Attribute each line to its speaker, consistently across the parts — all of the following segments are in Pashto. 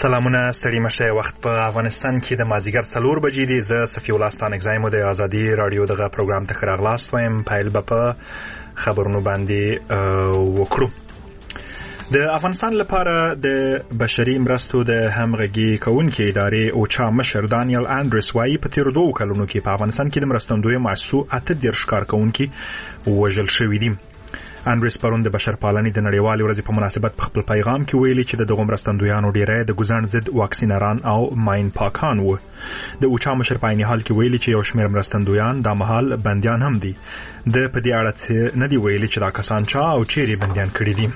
Speaker 1: سلامونه ستړي مشه. وخت په افغانستان کې د مازیګر 4 بجې دی. زه صفی الله ستانګزایم د ازادي رادیو دغه پروګرام ته راغلاست وایم. پایل په خبرونو باندې وکړو. د افغانستان لپاره د بشري مرستو د همغږي کوونکې ادارې اوچا مشر دانیل اندرس وايي په تیر 2 کلونو کې په افغانستان کې د مرستندوی مؤسسو 18 کارکونکي وژل شوي دي. اندرس پرون د بشرپالنې د نړیوالې ورځې په مناسبت په خپل پیغام کې ویلي چې دغه مرستندویانو ډیری د ګزن ضد واکسینران او ماین پاکان وو. د اوچا مشر په عین حال کې ویلي چې یو شمېر مرستندویان د مهال بنديان هم دي. د په دې اړه نه دی ویلي چې دا کسان چا او چیرې بنديان کړي دي.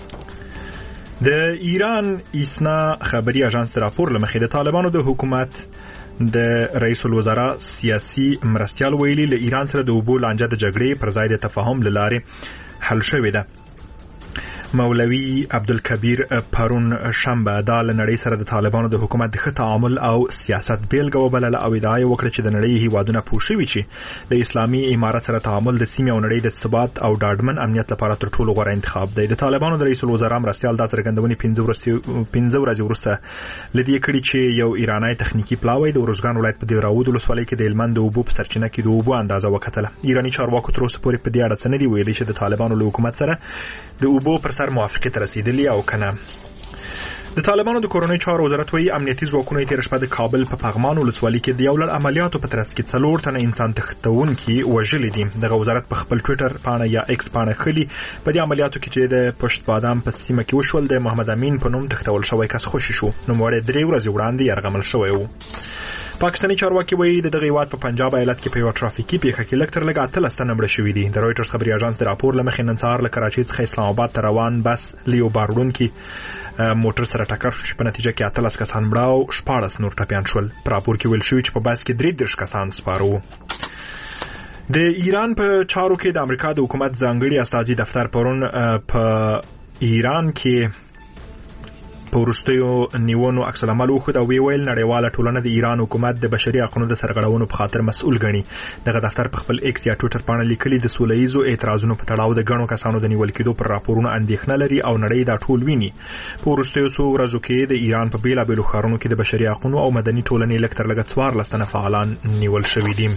Speaker 1: د ایران ایسنا خبري اژانس د راپور لمخې د طالبانو د حکومت د رئیس الوزرا سیاسي مرستيال ویلي له ایران سره د اوبو لانجه د جګړې پر ځای د تفاهم لاره حل شوې ده. مولوی عبدالکبیر پرون شنبه د نړۍ سره د طالبانو د حکومت د تعامل او سیاست بیلګه وبلله او ادعا وکړه چې د نړۍ هیوادونه پوښوي چې د اسلامي امارت سره تعامل د سیمې او نړۍ د ثبات او ډاډمن امنیت لپاره تر ټولو غوره انتخاب دی. د طالبانو د رئیس الوزرا مرستيال د څرګندونې 15 ورځې وروسته لدی کړي چې یو ایرانی تخنیکی پلاوی د ورزګان ولایت په دیراود ولسوالۍ کې د هلمند د اوبو په سرچینه کې د اوبو اندازه وکتله. ایرانی چارواکو تر اوسه پورې په دې اړه څه نه دی ویلي چې د طالبانو له حکومت سره د اوبو پر سر موافقت رسیدلی او کنه. د طالبانو د کورونی چارو وزارت وی امنیتي ځواکونه تیر شپه د کابل په پغمان ولسوالۍ کې د یو لړ عملیاتو په ترڅ کې 4 تنه انسان تختونکي وژل دي. دغه وزارت په خپل ټوئیټر پاڼه یا ایکس پاڼه خلی په دې عملیاتو کې چې د پشت بادام په سیمه کې وشول د محمد امین په نوم تختول شوی کس خوشی شو. نو مړ 3 ورځې وړاندې يرغمل شوی وو. پاکستاني چارواکي وایي د دغه هیواد په پنجاب ایالت کې په یو ټرافیکي پیښه کې لکټر لګا 13 مړه شوي دي. د رويټرز خبري اژانس د راپور لمخې نن سهار له کراچۍ څخه اسلام آباد ته روان بس لیو باروډونکي موټر سره ټکر شو چې په نتیجه کې 13 کسان مړه او 14 نور ټپيان شول. په راپور کې ویل شوی چې په بس کې 33 کسان سپاره وو. د ایران په چارو کې د امریکا د حکومت ځانګړي استازي دفتر پرون په ایران کې په ورستیو نیونو عکس العمل وخت او ویل نړیواله ټولنه د ایران حکومت د بشري حقوقو د سرغړونو په خاطر مسؤل ګڼي. دغه دفتر په خپل ایکس یا ټوئیټر باندې لیکلي د سولهیزو اعتراضونو په تړاو د غنو کسانو د نیول کېدو پر راپورونو اندېښنه لري او نړۍ دا ټول ویني. په ورستیو څو ورځو کې د ایران په بیلابېلو ښارونو کې د بشري حقوقو او مدني ټولنې لکټر لګ 14 تنه فعالان نیول شوي دي.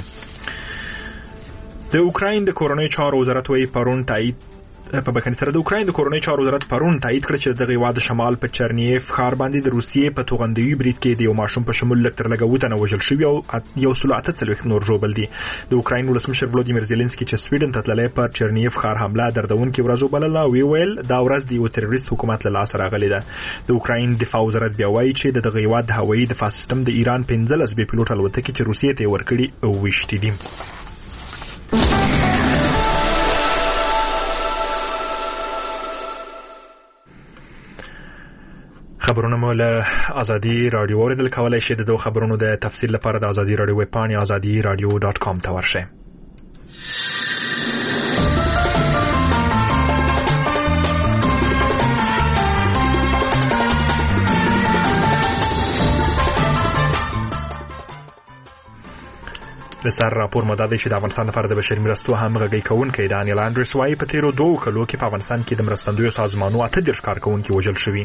Speaker 1: د اوکراین د کورونی چارو وزارت وی پرون تایید په بکن سره د اوکراین د کورونی چارو وزارت پرون تایید کړ چې دغه هیواد شمال په چرنیف ښار باندې د روسیې په توغندوی برید کې د یو ماشوم په شمول لکټر لګوت نه وژل شوی او یو سلوات څلوخ نور جوړبل دي. د اوکراین ولسمشر ولودیمیر زيلنسکي چې سویډن ته تللی پر چرنیف ښار حمله دردونکې ورځو بلله ویل دا ورځ د یو تروریست حکومت له لاسه راغلی ده. د اوکراین دفاع وزارت بیا وایي چې دغه هیواد د هوایي دفاع سیستم د ایران 15 بي پيلوټ الوتکې چې روسیې ته ورکړي او وشتي دي. خبرونه مو له ازادي رادیو اوریدل کولای شئ. د دوه خبرونو د تفصیل لپاره د ازادي رادیو ویب پاڼه azadiradio.com ته ورشئ. د سر راپور مدد چې د افغانستان لپاره د بشري مرستو همغږي کوونکی دانیل اندرس وايي په تیرو 2 کلو کې په افغانستان کې د مرستندوی سازمانونو 18 کارکونکي وژل شوي.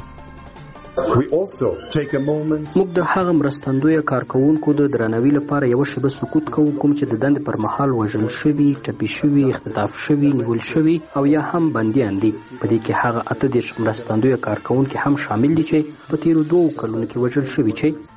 Speaker 2: موږ د هغه مرستندوی کارکونکو د درناوي لپاره یو شیبه سکوت کوو کوم چې د دند پر مهال وژل شوي، ټپي شوي، اختطاف شوي، نیول شوي او یا هم بنديان دي. په دې کې هغه 18 مرستندوی کارکونکي هم شامل دي چې په تیرو 2 کلونو کې وژل شوي. چې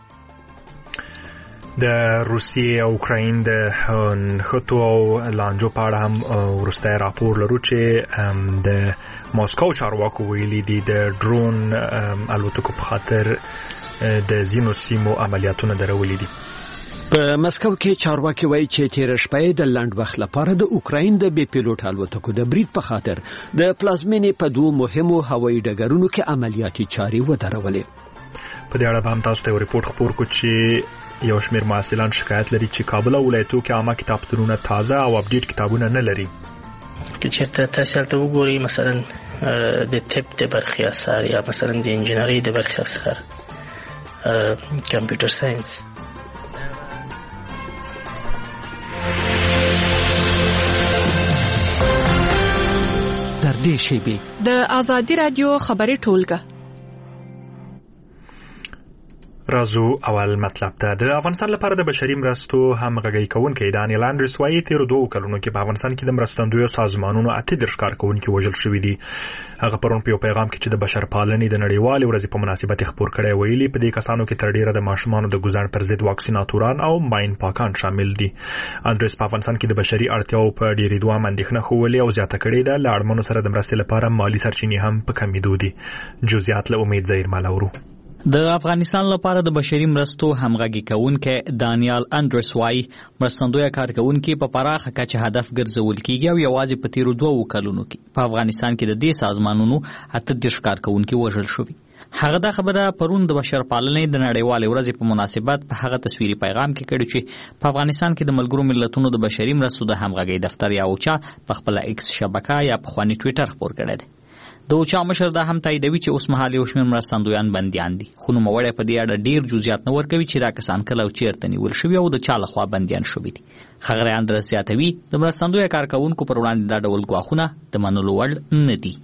Speaker 1: د روسیې او اوکراین د خطو او لانجو په اړه هم ورسته راپور لرو چې د ماسکو چارواکو ویلي دي د ډرون الوتکو په خاطر د زینو سیمو عملیاتونه درولې دي.
Speaker 3: په مسکو کې چارواکي وایي چې تیر شپه د لند وخت لپاره د اوکراین د بي پيلوټ الوتکو د برید په خاطر د پلازمینې په 2 مهمو هوایي ډګرونو کې عملیاتي چاري ودرولې.
Speaker 1: په دې اړه هم تاسو ته یو ریپورت خپور کو چې یو شمېر محصلان شکایت لري چې کابل ولایتو کې عامه کتابتونونه تازه او اپډیټ کتابونه نه لري.
Speaker 4: که چېرته تاسو ته وګورئ مثلا د طب د برخې اثر یا مثلا د انجینرۍ د برخې اثر، کمپیوټر ساينس،
Speaker 3: در دې شیبې
Speaker 5: د ازادي رادیو خبري ټولګه
Speaker 1: رازو اول مطلب ته د افغانستان لپاره د بشري مرستو همغږي کوونکی دانیل اندرس وايي تیر 2 کلونو کې په افغانستان کې د مرستندویو سازمانونو 8 کارکونکي وژل شوي دي. هغه پرون په پیغام کې چې د بشرپالنې د نړیوالې ورځې په مناسبت خبر کړی ویلي په دې کسانو کې تر ډیره د ماشومانو د ګزار پر ضد واکسیناتوران او ماین پاکان شامل دي. اندرس په افغانستان کې د بشري اړتیاو په ډیرې دوه اندېښنه خوولې او زیاته کړې ده. لاړمنو سره د مرستې لپاره مالی سرچینې هم په کمیدو دي. جزئیات له امید زهیر مالورو.
Speaker 5: د افغانستان لپاره د بشري مرستو همغږي کوونکی دانیال اندرس وايي مرستندوی کارکونکي په پراخه کچه هدف ګرځول کیږي او یوازې په تیرو 2 کلونو کې په افغانستان کې د دې سازمانونو 8 کارکونکي وژل شوي. هغه دا خبره پرون د بشرپالنې د نړیوالې ورځې په مناسبت په هغه تصویري پیغام کې کړی چې په افغانستان کې د ملګرو ملتونو د بشري مرستو د همغږي دفتر یا اوچا په خپل ایکس شبکه یا په خواني ټوئیټر خبر کړی دی. د اوچا مشر دا هم تاییدوي چې اوس مهال یو شمېر مرستندویان بندیان دي، خو نوموړی په دې اړه ډیر جزئیات نه ورکوي چې دا کسان کله او چیرته نیول شوي او د چا لخوا بندیان شوي دي. ښاغلی اندرس زیاتوي د مرستندویه کارکوونکو پر وړاندې دا ډول ګواښونه د منلو وړ نه دي.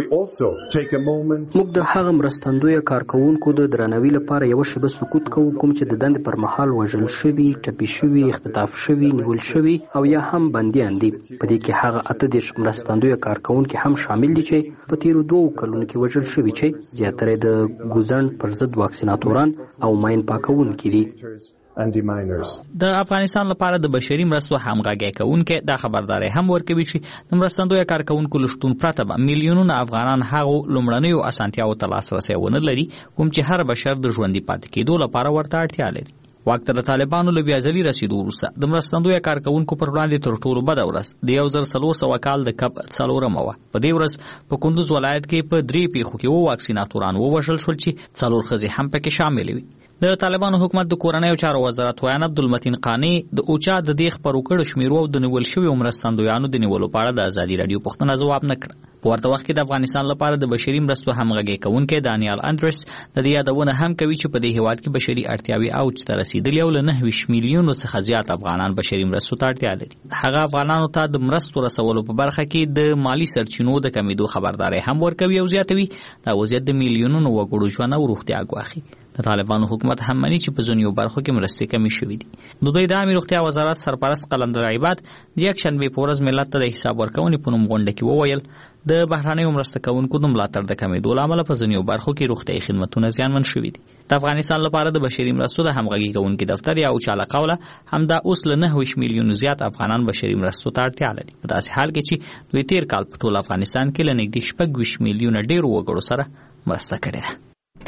Speaker 2: موږ د هغه مرستندویه کارکوونکو د درناوي لپاره یو شیبه سکوت کوو کوم چې د دندې پر مهال وژل شوي، ټپي شوي، اختطاف شوي، نیول شوي او یا هم بندیان دي. په دې کې هغه 8 مرستندویه کارکوونکي هم شامل دي چې په تیرو 2 کلونو کې وژل شوي چې زیاتره د ګوزن پر ضد واکسیناتوران او ماین پاکونکي دي.
Speaker 5: د افغانستان لپاره د بشري مرستو همغږي کوونکي دا خبرداري هم ورکوي چې د مرستندویه کارکوونکو لشتون پرته به میلیونونه افغانان هغو لومړنیو اسانتیاو ته لاسرسی ونه لري کوم چې هر بشر د ژوندي پاتې کېدو لپاره ورته اړتیا لري. واک ته د طالبانو له بیا ځلي رسیدو وروسته د مرستندویه کارکوونکو پر وړاندې تر ټولو بده ورځ د 1400 کال د کب 4مه وه. په دې ورځ په کندوز ولایت کې په 3 پیښو کې واکسیناتوران ووژل شول چې 4 ښځې هم پکې شامل وي. د طالبانو حکومت د کورنیو چارو وزارت ویان عبدالمتین قانی د اوچا د دې خبرو کړو شمیرو او د نیول شویو مرستندویانو د نیولو په اړه د ازادي رادیو پوښتنه ځواب نه کړ. په ورته وخت کې د افغانستان لپاره د بشري مرستو همغږي کوونکی دانیال اندرس د دې یادونه هم کوي چې په دې هیواد کې بشري اړتیاوې اوج ته رسیدلې او له 9 میلیونو څخه زیات افغانان بشري مرستو ته اړتیا لري. هغه افغانانو ته د مرستو رسولو په برخه کې د مالی سرچینو د کمیدو خبرداري هم ورکوي او زیاتوي دا وضعیت د میلیونونو وګړو ژوند او روغتیا ګواښي. د طالبانو حکومت هم مني چې په ځینو برخو کې مرستې کمې شوې دي. د دوی د عامه روغتیا وزارت سرپرست قلندر عباد د یک شنبه په ورځ ملت ته د حساب ورکونې په نوم غونډه کې وویل د بهرانیو مرسته کوونکو د ملاتړ د کمیدو له امله په ځینو برخو کې روغتیايي خدماتونه زیانمن شوي دي. د افغانستان لپاره د بشري مرستو د همغږي کوونکي دفتر یا اوچا له قوله همدا اوس له 9 میلیونو زیات افغانان بشري مرستو ته اړتیا لري. په داسې حال کې چې دوی تیر کال په ټول افغانستان کې له نږدې 6 میلیونه ډیر وګړو سره مرسته کړې ده.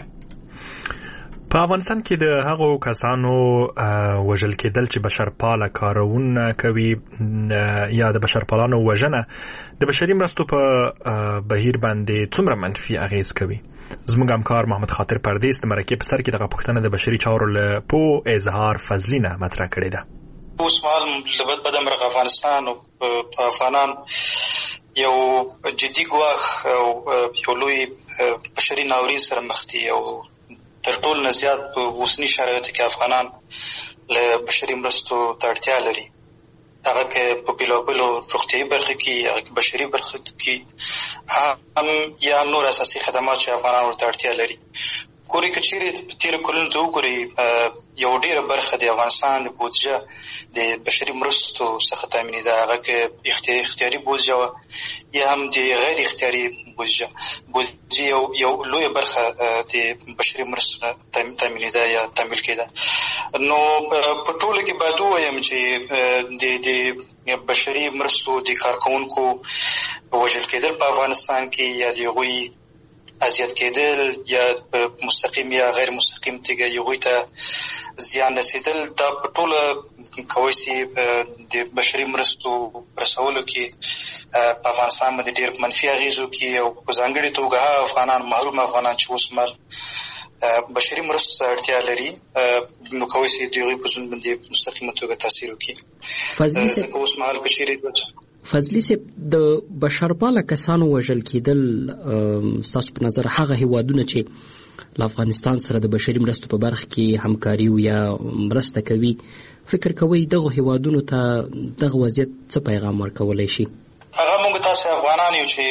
Speaker 1: په افغانستان کې د هغو کسانو وژل کېدل چې بشرپاله کارونه کوي یا د بشرپالانو وژنه د بشري مرستو په بهیر باندې څومره منفي اغیز کوي. زموږ همکار محمد خاطر پردیس د مرکې په سر کې دغه پوښتنه د بشري چارو له په اظهار فضلینه مطرح کړې ده.
Speaker 6: اوس مهال په دمرغ افغانستان او په افغانان یو جدي ګواښ او یو لوی بشري ناورین سره مخ دي او تر ټولو نه زیات په اوسني شرایطو کې افغانان له بشري مرستو ته اړتیا لري. هغه کې په بېلابېلو روغتیايي برخه کې هغه بشري برخه کې هم نور اساسي خدمات چې افغانان ورته اړتیا لري. ګورې که چیرې په تېرو کلونو ته وګورئ یو ډېره برخه د افغانستان د بودجه د بشري مرستو څخه تامینېده. هغه کې اختیاري بودجه وه یا هم د غیر اختیاري بودجه یو لویه برخه د بشري مرستو تامینېده یا تامین کېده. نو په ټوله کې باید ووایم چې د بشري مرستو د کارکوونکو وژل کېدل په افغانستان کې یا د هغوی اذیت کېدل یا مستقیم یا غیر مستقیم توګه هغوی ته زیان رسېدل دا په ټوله کولی شي د بشري مرستو رسولو کې په افغانستان باندې ډېر منفي اغېز وکړي او په ځانګړې توګه هغه افغانان محروم افغانان چې اوس مهال بشري مرستو ته اړتیا لري نو کولی شي د هغوی په ژوند باندې مستقیمه توګه تاثیر وکړي. ځکه اوس مهال که چیرې
Speaker 2: فضلی صاحب د بشرپاله کسانو وژل کېدل ستاسو په نظر هغه هیوادونه چې له افغانستان سره د بشري مرستو په برخه کې همکاري یا مرسته کوي فکر کوئ دغه هیوادونو ته دغه وضعیت څه پیغام ورکولی شي؟
Speaker 6: هغه موږ تاسو افغانان یو چې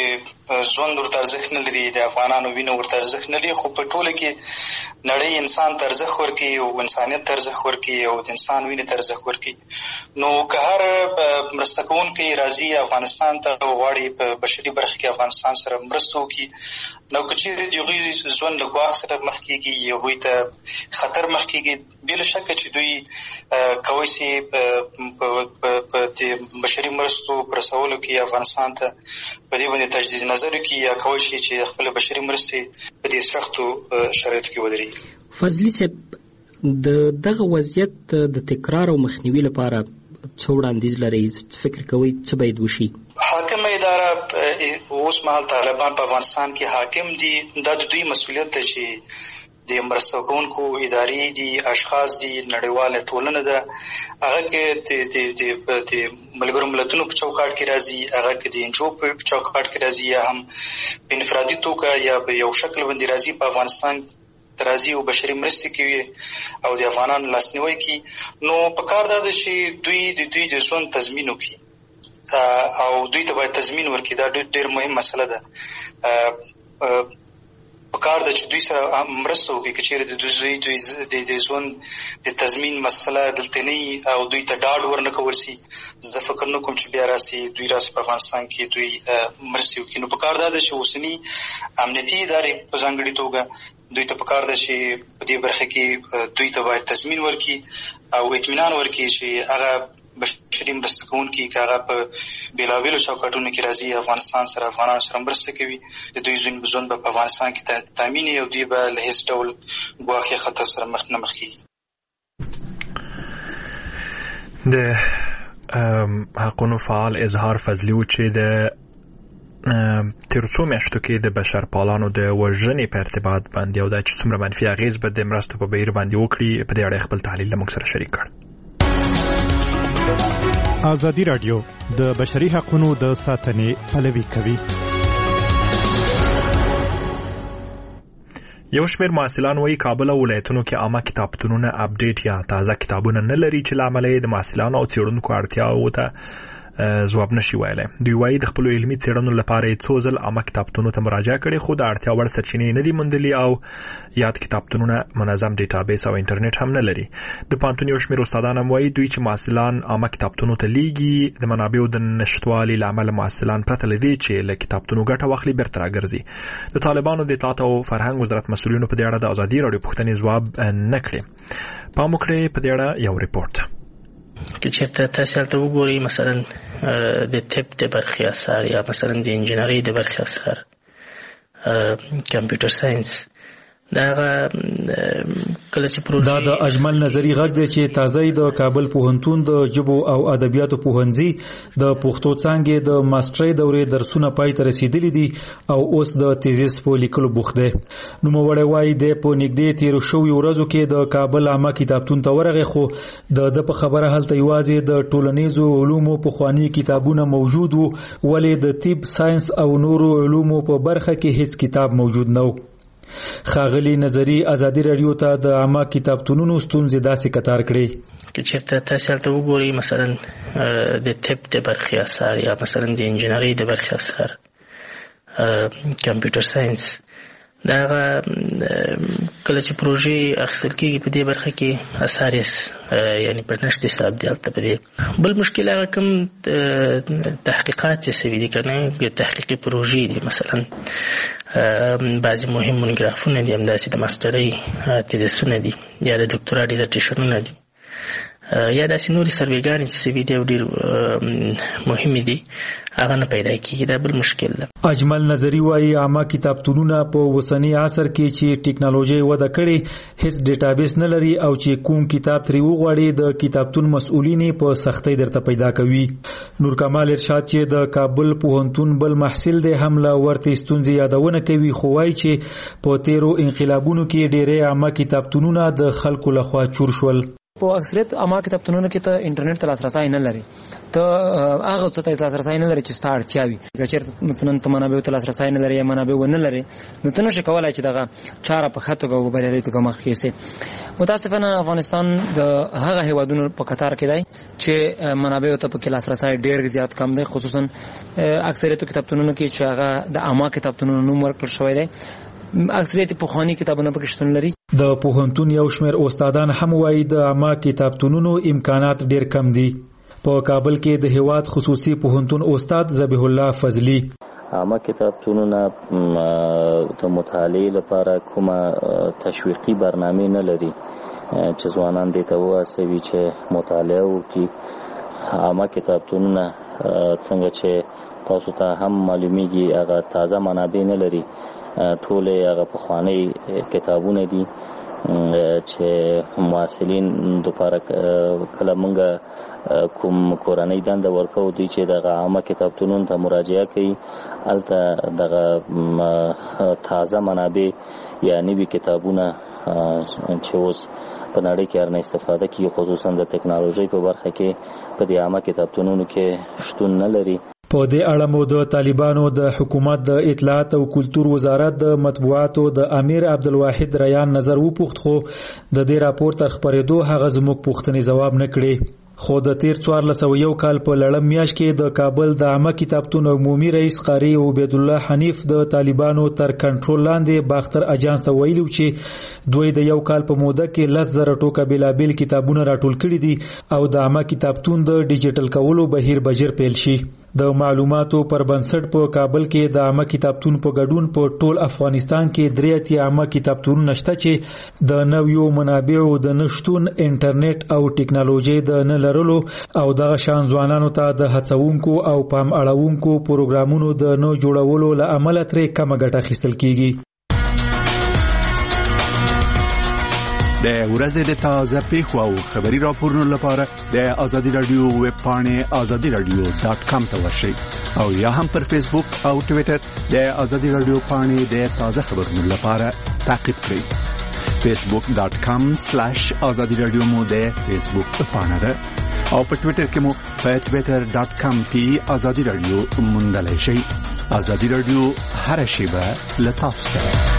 Speaker 6: ژوند ورته ارزښت نه لري، د افغانانو وینه ورته ارزښت نه لري، خو په ټوله کې نړۍ انسان ته ارزښت ورکوي او انسانیت ته ارزښت ورکوي او د انسان وینې ته ارزښت ورکوي. نو که هر مرسته کوونکی راځي افغانستان ته غواړي په بشري برخه کې افغانستان سره مرسته وکړي، نو که چېرې د هغوی ژوند له ګواښ سره مخ کېږي، هغوی ته خطر مخ کېږي، بې له شکه چې دوی کولی شي په د بشري مرستو په رسولو کې افغانستان ته په دې باندې تجدید نظر وکړي یا کولی شي چې خپله بشري مرستې په دې سختو شرایطو کې ودرېږي.
Speaker 2: فضلي صاحب، د دغه وضعیت د تکرار او مخنیوي لپاره څه وړاندیز لرئ؟ فکر کوئ څه باید وشي؟
Speaker 6: حاکمه اداره اوس مهال طالبان په افغانستان کې حاکم دي، دا د دوی مسؤلیت دی چې د مرسته کوونکو ادارې دي، اشخاص دي، نړیواله ټولنه ده، هغه کې د ملګرو ملتونو په چوکاټ کې راځي، هغه کې د انجو په چوکاټ کې راځي، یا هم په انفرادي توګه یا په یو شکل باندې راځي، په افغانستان راځي او بشري مرستې کوي او د افغانانو لاسنیوی کوي. نو پکار دا ده چې دوی د ژوند تضمین وکړي او دوی ته باید تضمین ورکړي. دا ډېر مهم مسله ده. پکار ده چې دوی سره مرسته وکړي که چېرې د دوی ژوند د تضمین مسله دلته نه وي او دوی ته ډاډ ورنه کول شي. زه فکر نه کوم چې بیا دوی راسي په افغانستان کې دوی مرستې وکړي. نو پکار دا ده چې اوسني امنیتي ادارې په ځانګړې توګه دوی ته پکار ده چې په دې برخه کې دوی ته باید تضمین ورکړي او اطمینان ورکړي چې هغه بشري مرسته کوونکي که هغه په بېلابېلو چوکاټونو کې راځي، افغانستان سره افغانانو سره مرسته کوي، د دوی ژوند به په افغانستان کې تامین وي او دوی به له هېڅ ډول ګواښ یا خطر سره مخ نه مخ کېږي.
Speaker 1: د حقونو فعال اظهار فضلي و چې د تیر څو میاشتو کې د بشرپالانو د وژنې په ارتباط باندې او دا چې څومره منفي اغېز به د مرستو په بهیر باندې وکړي، په دې اړه خپل تحلیل له موږ سره شریک کړ.
Speaker 7: ازادي راډیو د بشري حقوقو د ساتنې پلوي کوي.
Speaker 1: یو شمېر محصلان وایي کابل او ولایتونو کې عامه کتابتونونه اپډیټ یا تازه کتابونه نه لري چې له امله د محصلانو او څېړونکو اړتیاوو ته ځواب نشي ویلی. دوی وایي د خپلو علمي څېړنو لپاره یې څو ځل عامه کتابتونو ته مراجعه کړې خو د اړتیا وړ سرچینې نه دي موندلي او یاد کتابتونونه منظم ډیټابیس او انټرنیټ هم نه لري. د پوهنتون یو شمېر استادان هم وایي دوی چې محصلان عامه کتابتونو ته لیږي د منابعو د نشتوالي له امله محصلان پرته له دې چې له کتابتونو ګټه واخلي بیرته راګرځي. د طالبانو د اطلاعات او فرهنګ وزارت مسؤلینو په دې اړه د ازادي راډیو پوښتنې ځواب نه کړې. پام وکړئ په دې اړه یو ریپورت.
Speaker 4: که چېرته تاسې هلته وګورئ مثلا د طب د برخې اثار یا مثلا د انجینرۍ د برخې اثار، کمپیوټر ساینس، دا
Speaker 8: د اجمل نظری غږ دی چې تازه د کابل پوهنتون د ژبو او ادبیاتو پوهنځي د پښتو څانګې د ماسترۍ دورې درسونه پای ته رسیدلي دي او اوس د تیزیس په لیکلو بوخت دی. نوموړی وایي د په نږدې تیرو شویو ورځو کې د کابل عامه کتابتون ته ورغی خو د په خبره هلته یوازې د ټولنیزو علومو پخواني کتابونه موجود وو، ولې د طب، ساینس او نورو علومو په برخه کې هیڅ کتاب موجود نه و. ښاغلي نظري ازادي راډیو ته د عامه کتابتونونو ستونزې داسې کتار کړې.
Speaker 4: که چېرته تاسې هلته وګورئ مثلا د طب د برخې اثار یا مثلا د انجینرۍ د برخې اثار، کمپیوټر ساینس، دا کله چې پروژې اخیستل کېږي په دې برخه کې اثار یعنی په نشت حساب دی هلته په دې. بل مشکل هغه کوم تحقیقات چې سوي دي که نه، تحقیقي پروژې دي، مثلا بعضې مهم مونوګرافونه دي، همداسې د ماسټرۍ تیزیسونه دي یا د ډاکټورا ډیزرټیشنونه دي یا داسې نورې سروېګانې چې سوي دي او ډېر مهمې دي، هغه نه پیدا کېږي. دا بل مشکل ده.
Speaker 8: اجمل نظری وایي عامه کتابتونونه په اوسني عصر کې چې ټیکنالوژي وده کړې هیڅ ډیټابیس نه لري او چې کوم کتاب ترې وغواړي د کتابتون مسؤلین په سختۍ درته پیدا کوي. نور کمال ارشاد چې د کابل پوهنتون بل محصل دی هم له ورته ستونزې یادونه کوي خو وایي چې په تیرو انقلابونو کې ډېرې عامه کتابتونونه د خلکو لخوا چور شول.
Speaker 9: په اکثریت عامه کتابتونونو کې ته انټرنیټ ته لاسرسی نه لري، ته هغه څه ته لاسرسی نه لري چې ستاره چاوي. چې مثلا ته منابع ته لاسرسی نه لري یا منابع ونه لري، نو ته نشې کولای چې دغه چاره په خطو او بریالي توګه مخ کیسي. متاسفانه افغانستان د هغه هیوادونو په قطار کې دی چې منابع ته په لاسرسی ډیر زیات کم دی، خصوصا اکثریت کتابتونونو کې چې هغه د عامه کتابتونونو نوم ورکړل شوی دی. اکثریت پخوانی کتابونه پکې شتون لري.
Speaker 8: د پوهنتون یو شمېر استادان هم وایي د عامه کتابتونونو امکانات ډیر کم دي. په کابل کې د هیواد خصوصي پوهنتون استاد ذبیح الله فضلی:
Speaker 10: عامه کتابتونونه د مطالعې لپاره کومه تشویقي برنامه نه لري چې ځوانان دې ته وهڅوي چې مطالعه وکړي. عامه کتابتونونه څنګه چې تاسو ته هم معلومیږي هغه تازه منابع نه لري، ټول هغه پخوانی کتابونه دي چې محصلین لپاره کله مونږ کوم کورنۍ دنده ورکو دي چې د عامه کتابتونونو ته مراجعه کوي، البته دغه تازه منابع یا نوي کتابونه چې اوس په نړۍ کې هرنه استفاده کوي، خصوصا د ټکنالوژي په برخه کې په دې عامه کتابتونونو کې شتون نه لري.
Speaker 8: په دې اړه مو د طالبانو د حکومت د اطلاعات او کلتور وزارت د مطبوعاتو د امیر عبدالواحد ریان نظر وپوښت، خو د دې راپور تر خبرېدو هغه زموږ پوښتنې ځواب نه کړې. خو د تیر 1401 کال په لړم میاشت کې د کابل د عامه کتابتون عمومي رئیس قاری عبید الله حنیف د طالبانو تر کنټرول لاندې باختر اجانس ته ویلو چې دوی د یو کال په موده کې 10,000 ټوکه بلابل کتابونه راټول کړي دي او د عامه کتابتون د ډیجیټل کولو بهیر بجر پیل شي. د معلوماتو پر بنسټ په کابل کې د عامه کتابتون په ګډون په ټول افغانستان کې 3 عامه کتابتون نشته چې د نویو منابعو د نشټون، انټرنیټ او ټکنالوژي د نه لرلو او د شان ځوانانو ته د هڅونکو او پام اړونکو پروګرامونو د نو جوړولو لامل ترې کم ګټه اخیستل کیږي.
Speaker 11: د ورځې د تازه پیښو او خبري راپورونو لپاره د ازادي رادیو ویب پاڼې azadiradio.com ته ورشئ او یا هم پر فیسبوک او ټوئیټر د ازادي رادیو پاڼې د تازه خبرونو لپاره تعقیب کړئ. facebook.com/azadiradio مو د فیسبوک پاڼه ده او په ټوئیټر کې مو په twitter.com/azadiradio موندلای شئ. ازادي رادیو هر شیبه له تاسو سره.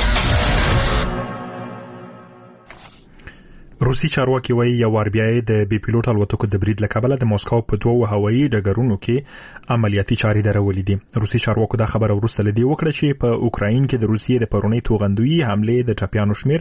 Speaker 1: روسي چارواکي وایي یو اربیای د بي پيلوټ الوتکو د برید لکبله د موسکو په 2 هوایي ډګرونو کې عملیاتي چاري درولې دي. روسي چارواکو دا خبره ورسته لدی وکړه چې په اوکراین کې د روسیې د پرونی توغندوی حمله د ټپيانو شمیر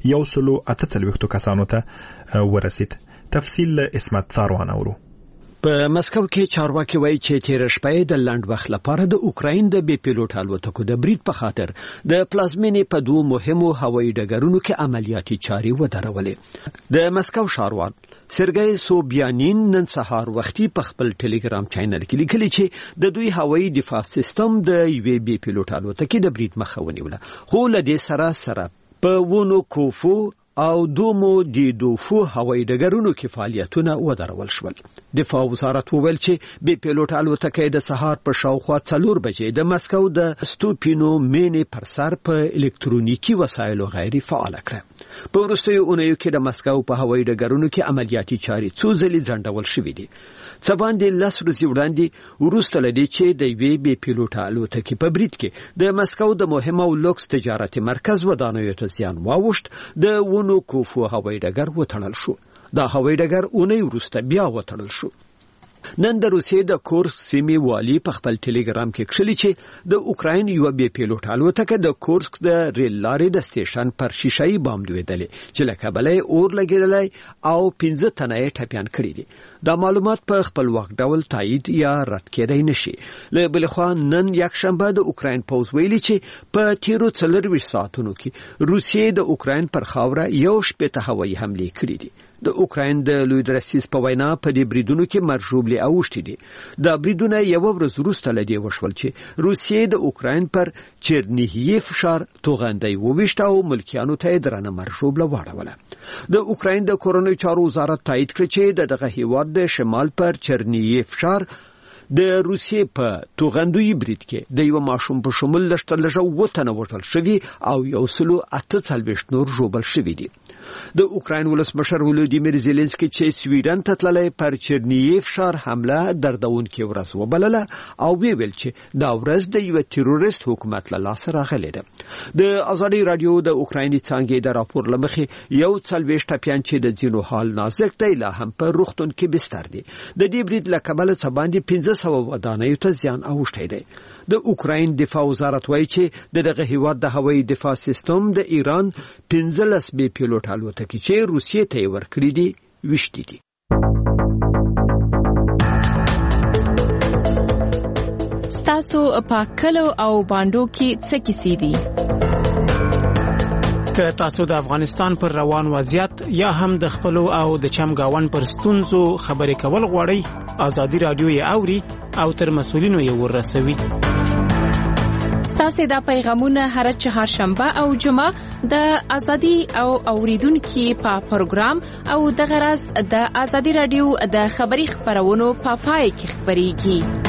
Speaker 1: 148 کسانو ته ورسید. تفصیل اسمت ساروان اورو.
Speaker 3: په مسکو کې چارواکي وایي چې تیر شپه د لند وخت لپاره د اوکراین د بي پيلوټ الوتکو د برید په خاطر د پلازمینې په 2 مهمو هوایي ډګرونو کې عملیاتي چاري ودرولې. د مسکو ښاروال سرګي سوبیانین نن سهار وختي په خپل ټلګرام چینل کې لیکلي چې د دوی هوایي دفاع سیستم د یو بي پيلوټ الوتکې د برید مخه ونیوله، خو له دې سره په ونو کوفو او دومو دی دوفو هوایي ډګرونو کې فعالیتونه ودرول شول. دفاع وزارت وویل چې بي پيلوټ الوتکې د سهار په شاوخوا 4 بجې د مسکو د ستوپینو مینې پر سر په الکترونیکی وسایلو غیر فعال کړه. په وروستیو اونیو کې د مسکو په هوایي ډګرونو کې عملیاتي چاري څو ځلې ځنډول شوې دي. څه باندې 10 ورځې وړاندې وروسته لدی چې د وی بي پيلوټ الوتکې په برید کې د مسکو د مهم او لوکس تجارتي مرکز ودانیو ته زیان واوښت، د ونو کوفو هوایي ډګر وتړل شو. دا هوایي ډګر اونۍ وروسته بیا وتړل شو. نن د روسیې د کورسک سیمې والی په خپل ټلګرام کې کښلي چې د اوکراین یو بي پيلوټ الوتکه د کورسک د ریل لارې د سټیشن پر شیشه‌ای بام لوېدلې چې له کبله اور لګېدلی او 15 تنه یې ټپيان کړي دي. دا معلومات په خپلواک ډول تایید یا رد کېدای نشي. له بل خوا نن یکشنبه د اوکراین پوز ویلي چې په تیرو 24 ساعتونو کې روسیې د اوکراین پر خاوره یو شپږ هوایي حمله کړې دي. د اوکراین د لوی درسیس په وینا په دې بریدونو کې مرجوبلي اوښتي دي. دا بریدونه یو ورځ وروسته لدی وشول چې روسیې د اوکراین پر چرنیهیف ښار توغندۍ وویشت او ملکیانو ته درنه مرجوبله واړوله. د اوکراین د کورونی چارو وزارت تایید کړ چې دغه هیواد د شمال پر چرنیهیف ښار د روسیې په توغندوی برید کې د یو ماشوم په شمول لږ وټنه وټل شوی او 148 نور ژوبل شوی دي. د اوکراین ولسمشر ولودیمیر زيلنسکي چې سویډن ته تللی پر چرنیف ښار حمله دردونکې ورځ وبلله او ویل چې دا ورځ د یو تروریست حکومت له لاسه راغلې ده. د ازادي رادیو د اوکرایني څانګې د راپور لمخې یو څلويشت ټپيان چې د ځینو حال نازک دی لا هم په روغتون کې بستر دي. د دې برید له کبله څه باندې 1500 ودانیو ته زیان اوښتی دی. د اوکراین دفاع وزارت وایي چې دغه هیواد د هوایي دفاع سیستم د ایران 15 بي پیلوټ الوتکې چې روسیې ته ورکړې دي وشتي دي.
Speaker 12: تاسو په کلو او باندو کې څه کیسې دي؟
Speaker 13: که تاسو د افغانستان پر روان وضعیت یا هم د خپل او د چمګاون پر ستونزو خبرې کول غواړئ، آزادي رادیو یې اوري او تر مسؤلینو یې ورسوي.
Speaker 12: تاسو دا پیغامونه هر چهارشنبه او جمعه د ازادي او اوریدونکو په پروګرام او د غرض د ازادي رادیو د خبري خبرونو په پای کې خبريږي.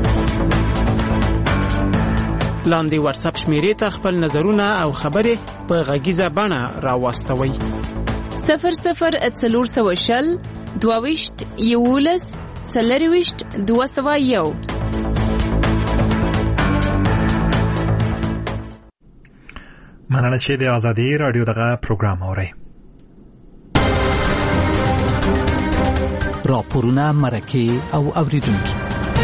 Speaker 13: لاندې واتس اپ شمیرې ته خپل نظرونه او خبرې په غږیزه بڼه راوستوي.
Speaker 12: 0040 22 یولس 40 201.
Speaker 1: مننه چې د ازادي رادیو دغه پروګرام اورئ.
Speaker 5: راپورونه مرکه او اوریدونکو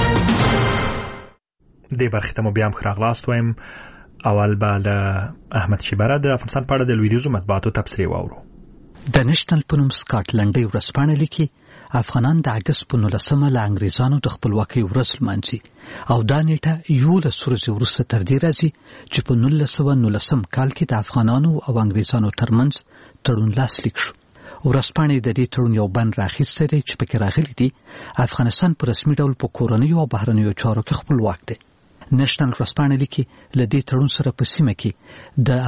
Speaker 1: د برخې ته مو بیا هم خراغلاست وایم. اول به له احمد شیبره د افغانستان په اړه د لویدیځو مطبوعاتو تبصرې واورو.
Speaker 5: د نېشنل په نوم سکاټلنډي ورځپاڼه لیکي افغانان د اګست په 19 له انګریزانو د خپلواکۍ ورځ لمانځي او دا نیټه 11 ورځې وروسته تر دې راځي چې په 1919 کال کې د افغانانو او انګریزانو ترمنځ تړون لاسلیک شو. ورځپاڼې د دې تړون یو بند راخیستی دی چې پکې راغلي دي افغانستان په رسمي ډول په کورنیو او بهرنیو چارو کې خپلواک دی. نېشنل ورځپاڼه لیکي له دې تړون سره په سیمه کې د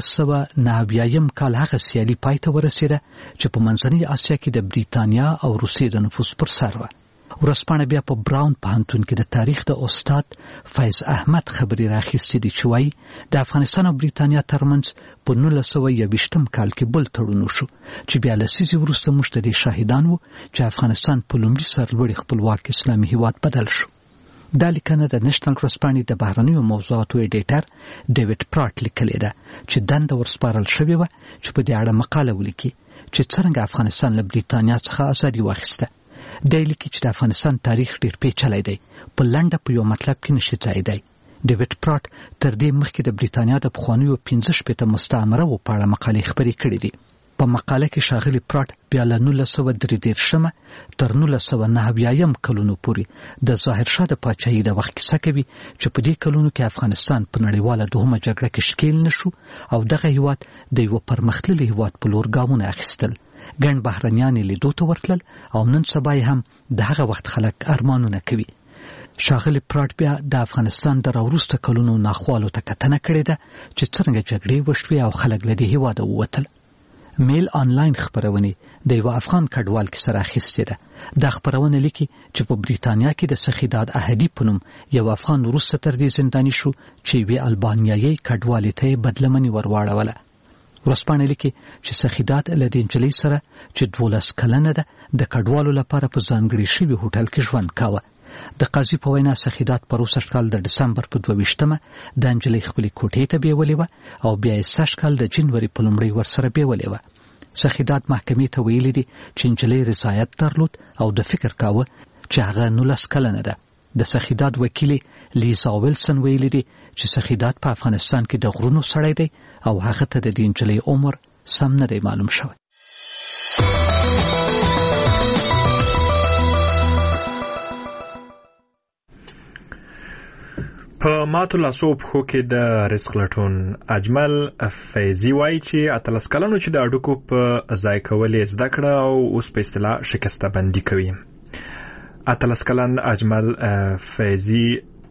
Speaker 5: 1890 کال هغه سیالي پای ته ورسېده چې په منځنۍ اسیا کې د بریتانیا او روسیې د نفوذ پر سر وه. ورځپاڼه بیا په براون پوهنتون کې د تاریخ د استاد فیض احمد خبري راخیستې دي چې وایي د افغانستان او بریتانیا ترمنځ په 1921 کال کې بل تړون وشو چې بیا له لسیزې وروسته موږ ته د شاهدان وو چې افغانستان په لومړي سرلوړي خپلواک اسلامي هیواد بدل شو. دا لیکنه د نېشنل ورځپاڼې د بهرنیو موضوعاتو ایډیټر ډیوډ پراټ لیکلې ده چې دنده ورسپارل شوې وه چې په دې اړه مقاله ولیکي چې څرنګه افغانستان له بریتانیا څخه ازادي واخیسته. دی لیکي چې د افغانستان تاریخ ډېر پیچلی دی، په لنډه په یو مطلب کې نشي ځایېدی. ډیوډ پراټ تر دې مخکې د بریتانیا د پخوانیو 15 مستعمره په اړه مقالې خپرې کړې دي. په مقاله کې ښاغلي پراټ بیا له 1933 تر 1990 کلونو پورې د ظاهر شاه د پاچاهۍ د وخت کیسه کوي چې په دې کلونو کې افغانستان په نړیواله دوهمه جګړه کې ښکیل نشو او دغه هیواد د یو پرمختللي هیواد په لور ګامونه اخیستل. ګڼ بهرنیان یې لیدو ته ورتلل او نن سبا هم د هغه وخت خلک ارمانونه کوي. ښاغلي پراټ بیا د افغانستان د راوروسته کلونو ناخوالو ته کتنه کړې ده چې څرنګه جګړې وشوې او خلک له دې هیواده ووتل. میل آنلاین خبرونه د یو افغان کډوال کې سره اخیستې ده. دا خبرونه لیکي چې په بریتانیا کې د سخیداد احدی په نوم یو افغان وروسته تر دې زنداني شو چې وی البانیایي کډوالۍ ته بدلمنی ورواړوله. ورځپاڼه لیکي چې سخیداد له دې نجلۍ سره چې 12 کلنه ده د کډوالو لپاره په ځانګړي شوي هوټل کې ژوند کاوه. د قاضي په وینا سخیدات په 20 کال د دسمبر په 22مه د انجلۍ خپل کوټې ته بیولې و او بیا یې 6 کال د جنوري په لومړۍ ورسره بیولې و. سخیدات محکمې ته ویلي دي چې انجلۍ رضایت درلود او د فکر کاوه چې هغه 19 کلنه ده. د سخیدات وکیل لیزا ویلسن ویلي دي چې سخیدات په افغانستان کې د غرونو سړی دی او هغه ته د انجلۍ عمر سم نه دی معلوم شوی.
Speaker 1: په ماتو لاسو پښو کې د رزق لټون اجمل فیضی وایي چې 18 کلنو چې د اډوکو په ځای کولې زده کړه او اوس په اصطلاح شکسته بندي کوي. 18 کلن اجمل فیضی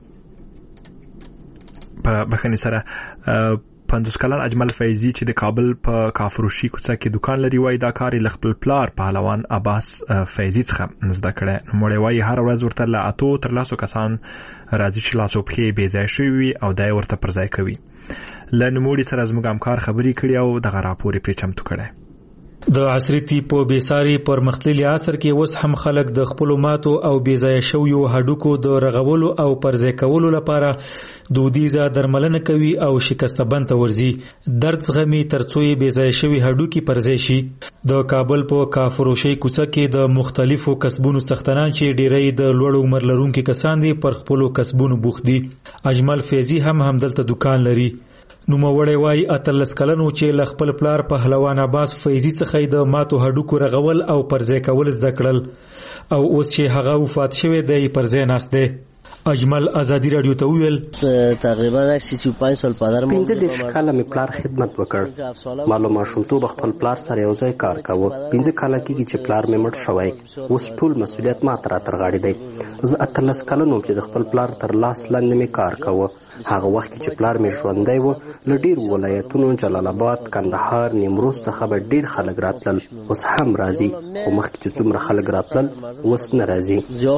Speaker 1: په بخښنې سره 50 کلن اجمل فیضی چې د کابل په کافروشي کوڅه کې دکان لري وایي دا کار له خپل پلار پهلوان عباس فیضی څخه زده کړی. نوموړی وایي هر ورځ ورته له 8 تر 10 کسان راځي چې لاسو پښې بې ځای شوي او دا ورته پر ځای کوي. له نوموړي سره زموږ همکار خبرې کړي او دغه راپور یې پرې چمتو کړی.
Speaker 8: د عصري تیپ بیساری پر مختللی عصر کې اوس هم خلک د خپل ماتو او بیځای شویو هډوکو د رغولو او پرځای کولو لپاره دودیزه درملنه کوي او شکسته بند ورزي درد زغمي ترڅو یې بیځای شوی هډوکي پرځای شي. د کابل په کافروشي کوڅه کې د مختلفو کسبونو څښتنان چې ډیری د لوړ عمر لرونکو کسان دي پر خپل کسبونو بوخت دي. اجمل فیضی هم همدلته دکان لري. نوموړی وایي 18 کلنو چې له خپل پلار پهلوان عباس فیضی څخه د ماتو هډوکو رغول او پرځای کول زده کړل او اوس چې هغه وفات شوی دی پرځای ناست دی. اجمل ازادي رادیو ته ویل
Speaker 14: تقریبا 35 سال پدر ما
Speaker 2: 15 کاله می پلار خدمت وکړ. معلومه شومتوب خپل پلار سره یو ځای کار کاوه. 15 کاله کېږي چې پلار می مړ شوی. اوس ټول مسؤلیت ما تر غاړې دی. زه 18 کلنو چې د خپل پلار تر لاس لاندې می کار کاوه. هغه وخت چې پلار می ژوندی و له ډیر ولایتونو جلال آباد، کندهار، نیمروز څخه به ډیر خلک راتلل. اوس هم راځي خو مخکې چې څومره خلک راتلل اوس نه راځي.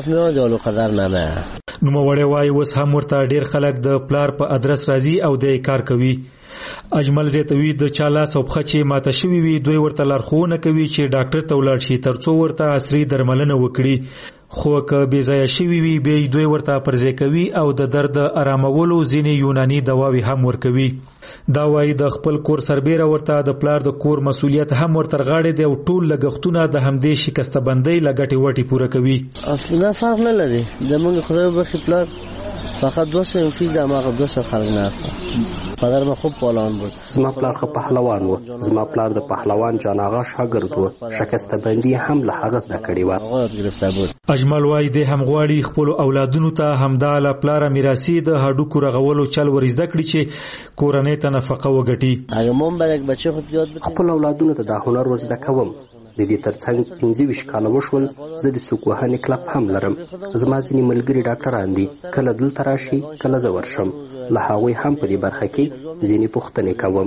Speaker 8: نوموړی وایي اوس هم ورته ډیر خلک د پلار په ادرس راځي او د کار کوي. اجمل زیاتوي د چا لاس او پښه چې ماته شوي وي دوی ورته لارښوونه کوي چې ډاکټر ته ولاړ شي ترڅو ورته عصري درملنه وکړي. خو که بېځایه شوي وي بیا دوی ورته پرځای کوي او د درد آرامولو ځینې یوناني دواوې هم ورکوي. دا وایي د خپل کور سربیره ورته د پلار د کور مسؤلیت هم ورته غاړې دی او ټول لګښتونه د همدې شکسته بندۍ له ګټې وټې پوره کوي.
Speaker 14: اصلا فرق نه لري زموږ خدای وبخښي پلار فقط 200 فی دماغ 200 خلق نه پدر ما خوب پهلوان بود.
Speaker 2: زما پلار خو پهلوان و. زما پلار د پهلوان جان آغا شاګرد و. شکسته بندي هم له هغه زده کړې و.
Speaker 8: اجمل وایي د هم غواړي خپل اولادونو ته همدا له پلار میراثي د هډوکو رغولو چل ور زده کړي چې کورنۍ ته نفقه وګټي.
Speaker 14: اګه مون برک بچي خو یاد
Speaker 2: خپل اولادونو ته د هنر ور زده کوم. د دې ترڅنګ 15 کاله وشول زه د سوق وهنې کلب هم لرم. زما ځینې ملګري ډاکټران دي کله دلته راشي کله زه ورشم. له هغوی هم په دې برخه کې ځینې پوښتنې کوم.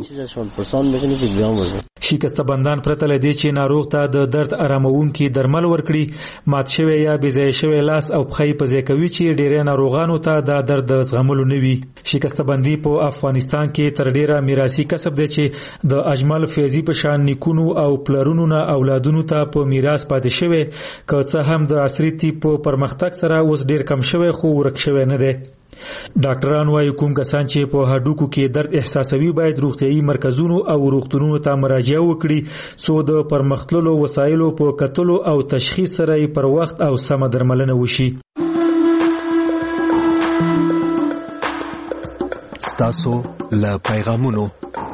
Speaker 8: شکسته بندان پرته له دې چې ناروغ ته د درد آرامونکي درمل ورکړي مات شوی یا بېځایه شوی لاس او پښې په ځای کوي چې ډېری ناروغانو ته د درد زغملو نه وي. شکسته بندي په افغانستان کې تر ډېره میراثي کسب دی چې د اجمل فیضی په شان نیکونو او پلرونو نه اولادونو ته په میراث پاتې شوی. که څه هم د عصري تیپ په پرمختګ سره اوس ډېر کم شوی خو ورک شوی نه دی. ډاکټران وايي کوم کسان چې په هډوکو کې درد احساسوي باید روغتيایي مرکزونو او روغتونونو ته مراجعه وکړي څو د پرمختللو وسایلو په کتلو او تشخیص سره پر وخت او سم درملنه وشي.
Speaker 11: ستاسو له پیغامونو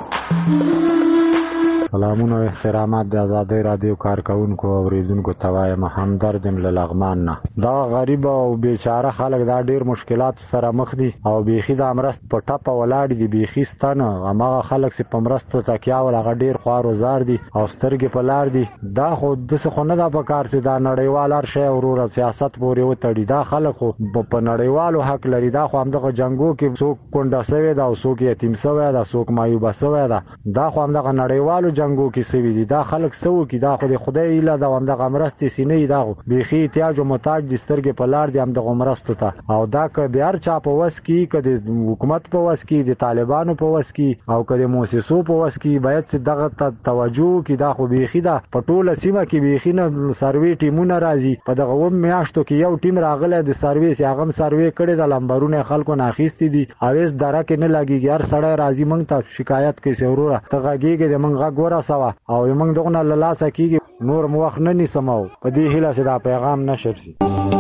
Speaker 15: سلامونه او احترامات د آزادۍ رادیو کارکونکو او اوریدونکو ته وایم همدرد یم له لغمان نه. دا غریب او بیچاره خلک دا ډیر مشکلات سره مخ دي او بیخي د امرست په ټاپه ولاړ دي. بیخي ستنه هغه خلک چې په مرستو تکیا ول هغه ډیر خوار او زار دي او سترګې په لار دي. دا خو د څه خو نه دا په کار چې دا نړیوال هر شی ورور سیاست پورې وتړي. دا خلک خو په نړیوالو حق لري. دا خو همدغه جنگو کې څوک کونډه شوی دا او څوک یتیم شوی دا څوک مایوبه شوی دا خو همدغه نړیوالو جنگو کې سوي دي. دا خلک سو کې دا خو د خدای اله دا همدغه مرستې سینې دا بیخي احتیاج او محتاج دي سترګې په لار دي همدغه مرستو ته. او دا که د هر چا په وس کې که د حکومت په وس کې د طالبانو په وس کې او که د موسسو په وس کې باید چې دغه توجه کې دا خو بیخي دا په ټوله سیمه کې بیخي نه سروي ټیمونه راځي. په دغه و میاشتو کې یو ټیم راغله د سروي هغه سروي کړي د لمبرونه خلکو نه اخیستي دي. اوس دره کې نه لګيږي هر سړی راځي مونږ ته شکایت کوي ضروره ته غږیږي د مونږ غوړه سوا او موږ دغه نه لاسه کیږي نور مو وخت نه نیسمو په دې هیله چې دا پیغام نشر شي.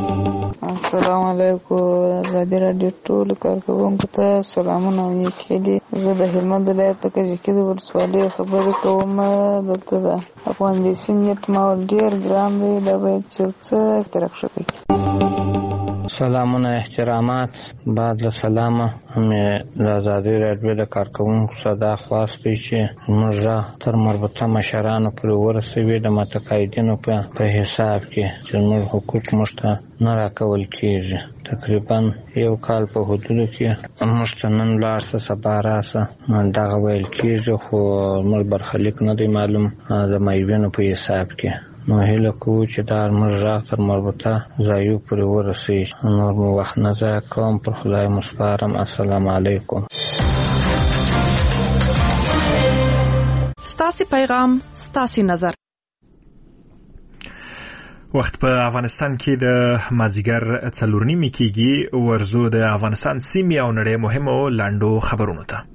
Speaker 16: السلام علیکم آزادی رادیو ټول کارکونکو ته سلامونه او نیکي. زه د هلمند ولایت د کجکي د ولسوالۍ خبرې کوم. دلته د افغان بیسیم نیت ماول ډیر ګران دی دا باید چې څه ترخص شي.
Speaker 17: سلامونه احترامات بعد له سلامه مې د آزادۍ رادیو د کارکونکو صدا خواست دی چې موږ تر مربوطه مشرانو پورې ورسوي د متقاعدینو په حساب کې چې موږ حقوق موږ ته نه راکول کېږي. تقریبا یو کال په حدودو کې موږ ته نن لاړ شه سبا راشه دغه ویل کېږي خو موږ برخلیک نه دی معلوم د معیوبینو په حساب کې. نو هیله کوو چې دا موږ غږ تر مربوطه ځایو پورې ورسوي. نور مو وخت نه ضایع کوم پر خدای مو سپارم. السلام علیکم.
Speaker 12: ستاسې پیغام ستاسې نظر
Speaker 1: وخت په افغانستان کې د مازیګر 4:30 کېږي. ورزو د افغانستان سیمې او نړۍ مهمو لاندو خبرونو ته.